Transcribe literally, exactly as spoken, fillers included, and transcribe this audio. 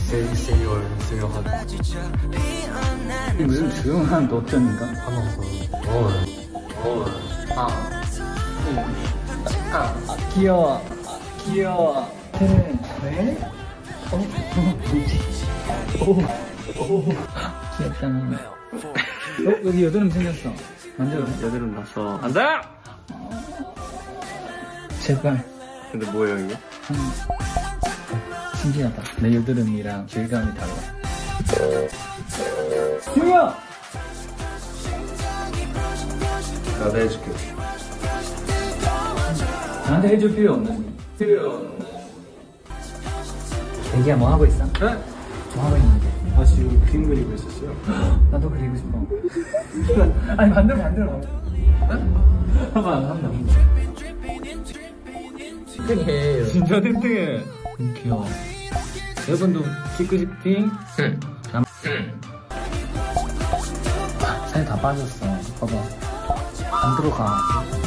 세이월 무슨 조용한 노점인가? 하면서 월, 월, 아, 아, 아, 귀여워. 아, 귀여워. 쟤는 왜? 어? 뭐지? 오, 오. 귀엽다. 어? 여기 여드름 생겼어. 만져도 돼? 여드름 났어. 안 돼! 제발. 근데 뭐예요, 이게? 음. 신기하다. 내 여드름이랑 질감이 달라. 승우야! 나도 해줄게. 나한테 해줄 필요 없는데. 필요 없는데. 애기야 뭐 하고 있어? 네? 뭐 하고 있는데? 아, 지금 그림 그리고 있었어요. 나도 그리고 싶어. 아니 만들어 만들어. 한번 한번. 땡땡해요. 진짜 땡땡해. 귀여워. 여러분도 찍고 싶지? 응. 살 다 빠졌어. 봐봐. 안 들어가.